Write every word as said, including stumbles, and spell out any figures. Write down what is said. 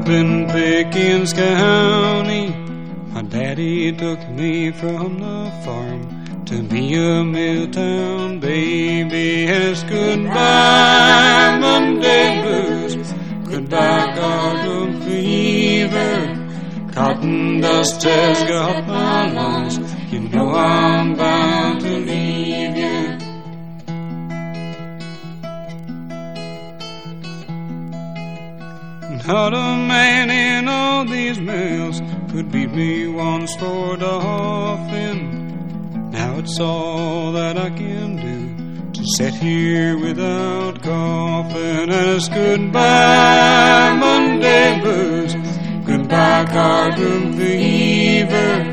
Up in Pickens County, my daddy took me from the farm to be a Milltown baby. Yes, goodbye Monday blues, goodbye garden fever. Cotton dust has got my lungs, you know I'm bound to leave you. Not a man in all these mills could beat me once for doffing. Now it's all that I can do to sit here without coughing. And it's goodbye Monday blues, goodbye cardroom fever.